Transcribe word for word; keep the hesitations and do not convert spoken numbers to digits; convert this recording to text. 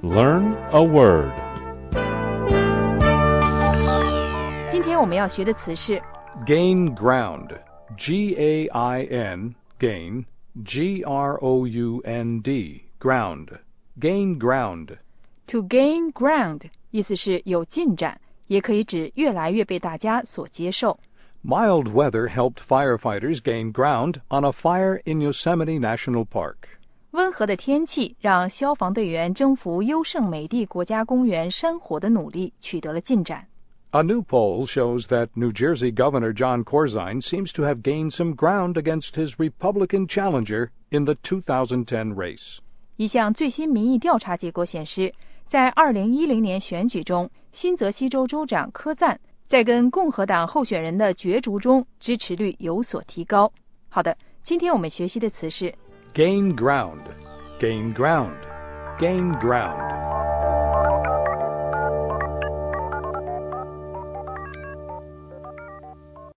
Learn a word. 今天我们要学的词是 Gain ground. G A I N, gain, G R O U N D, ground. Gain ground. to gain ground， 意思是有进展，也可以指越来越被大家所接受。 Mild weather helped firefighters gain ground on a fire in Yosemite National Park. 温和的天气让消防队员征服优胜美地国家公园山火的努力取得了进展。 A new poll shows that New Jersey Governor John Corzine seems to have gained some ground against his Republican challenger in the two thousand ten race. 一项最新民意调查结果显示，在二零一零年选举中，新泽西州州长科赞在跟共和党候选人的角逐中支持率有所提高。好的，今天我们学习的词是 Gain ground. Gain ground. Gain ground.